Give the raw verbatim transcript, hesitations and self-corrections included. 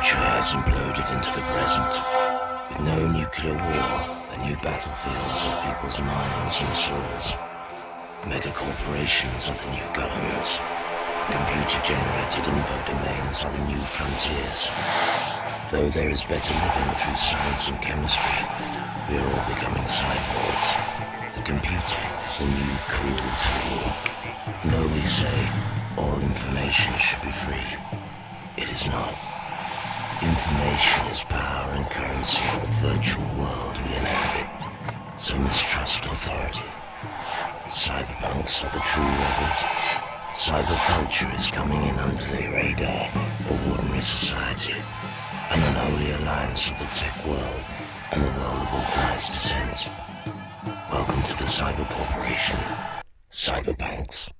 future has imploded into the present. With no nuclear war, the new battlefields are people's minds and souls. Mega corporations are the new governments, and computer-generated info domains are the new frontiers. Though there is better living through science and chemistry, we are all becoming cyborgs. The computer is the new cool tool. And though we say all information should be free, it is not. Information is power and currency of the virtual world we inhabit, so mistrust authority. Cyberpunks are the true rebels. Cyberculture is coming in under the radar of ordinary society, an unholy alliance of the tech world and the world of organized dissent. Welcome to the Cyber Corporation, Cyberpunks.